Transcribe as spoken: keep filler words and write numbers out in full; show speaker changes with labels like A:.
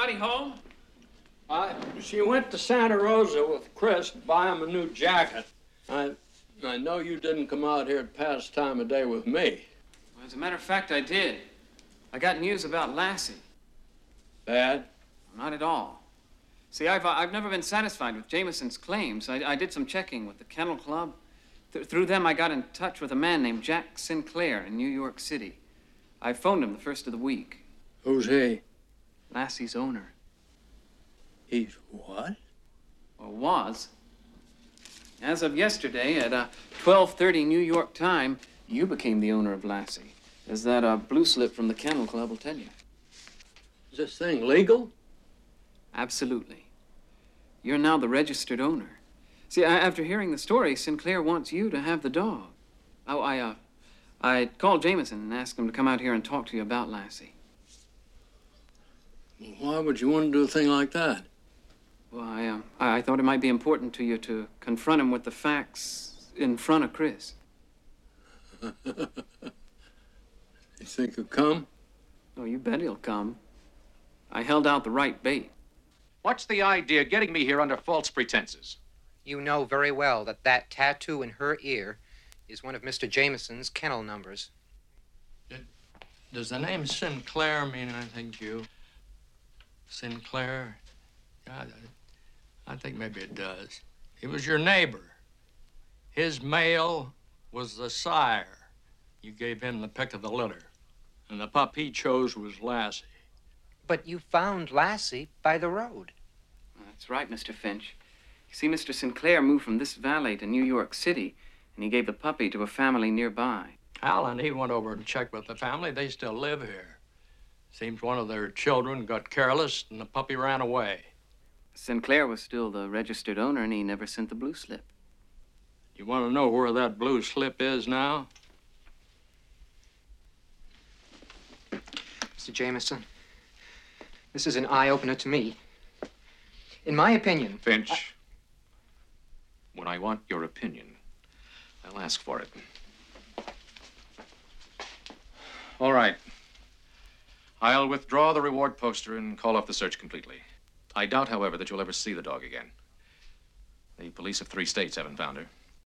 A: anybody home?
B: Uh, she went to Santa Rosa with Chris to buy him a new jacket. I, I know you didn't come out here at past time of day with me.
A: Well, as a matter of fact, I did. I got news about Lassie.
B: Bad?
A: Not at all. See, I've, I've never been satisfied with Jameson's claims. I, I did some checking with the Kennel Club. Th through them, I got in touch with a man named Jack Sinclair in New York City. I phoned him the first of the week.
B: Who's he?
A: Lassie's owner.
B: He's what?
A: Or was. As of yesterday, at uh, twelve thirty New York time, you became the owner of Lassie. As that uh, blue slip from the Kennel Club will tell you.
B: Is this thing legal?
A: Absolutely. You're now the registered owner. See, I, after hearing the story, Sinclair wants you to have the dog. I, I, uh, I called Jameson and asked him to come out here and talk to you about Lassie.
B: Why would you want to do a thing like that?
A: Well, I, uh, I, I thought it might be important to you to confront him with the facts in front of Chris.
B: You think he'll come?
A: Oh, you bet he'll come. I held out the right bait.
C: What's the idea of getting me here under false pretenses?
D: You know very well that that tattoo in her ear is one of Mister Jameson's kennel numbers.
B: It, does the name Sinclair mean anything to you? Sinclair? God, I, I think maybe it does. He was your neighbor. His male was the sire. You gave him the pick of the litter. And the pup he chose was Lassie.
D: But you found Lassie by the road.
A: That's right, Mister Finch. You see, Mister Sinclair moved from this valley to New York City, and he gave the puppy to a family nearby.
B: Alan, he went over and checked with the family. They still live here. Seems one of their children got careless, and the puppy ran away.
A: Sinclair was still the registered owner, and he never sent the blue slip.
B: You want to know where that blue slip is now?
D: Mister Jameson, this is an eye-opener to me. In my opinion...
C: Finch,
D: I...
C: when I want your opinion, I'll ask for it. All right. I'll withdraw the reward poster and call off the search completely. I doubt, however, that you'll ever see the dog again. The police of three states haven't found her.